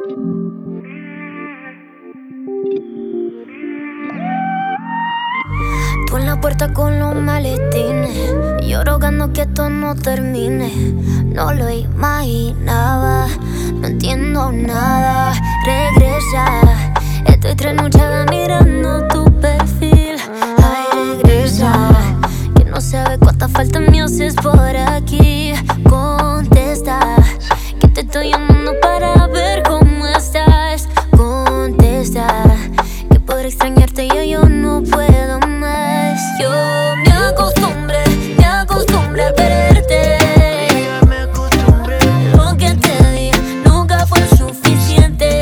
Tú en la puerta con los maletines, yo rogando que esto no termine. No lo imaginaba, no entiendo nada. Regresa, estoy trasnochada mirando tu perfil. Ay, regresa, que no sabe cuánta falta me haces por aquí. Contesta, que te estoy llamando para ver cómo estás. Contesta, que por extrañarte yo no puedo más. Yo me acostumbré a perderte. Lo que te di nunca fue suficiente.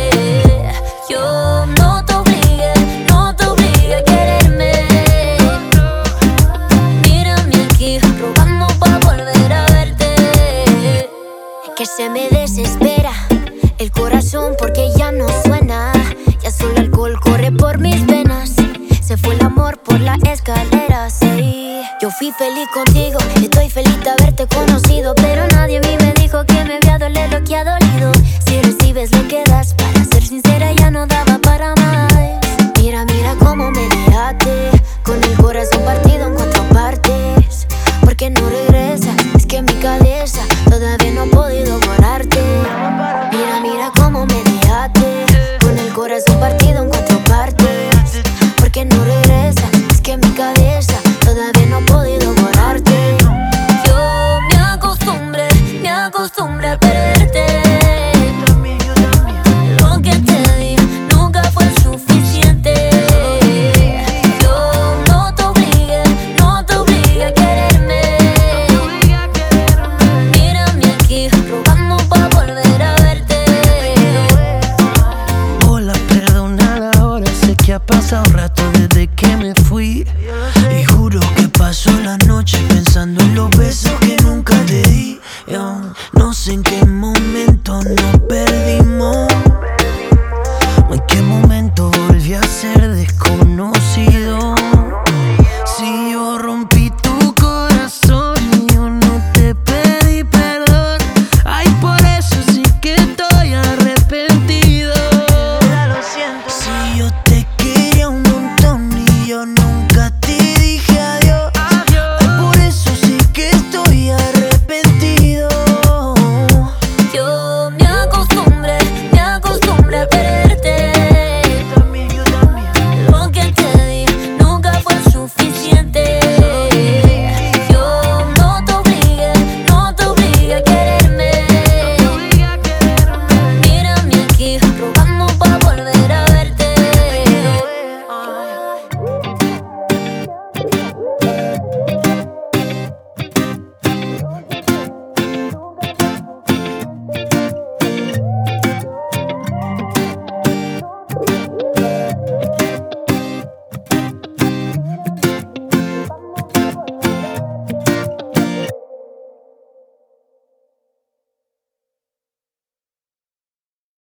Yo no te obligué a quererme. Mírame aquí, rogando pa' volver a verte. Que se me desespera el corazón porque ya no suena. Ya solo el alcohol corre por mis venas. Se fue el amor por la escalera, sí. Yo fui feliz contigo, estoy feliz de haberte conocido, pero nadie a mí me dijo que me había dolido lo que ha dolido. Si recibes lo que das, para ser sincera ya no daba para más. Mira cómo me dejaste, con el corazón partido en 4 partes. ¿Por qué no regresas? Es que mi cabeza todavía no ha podido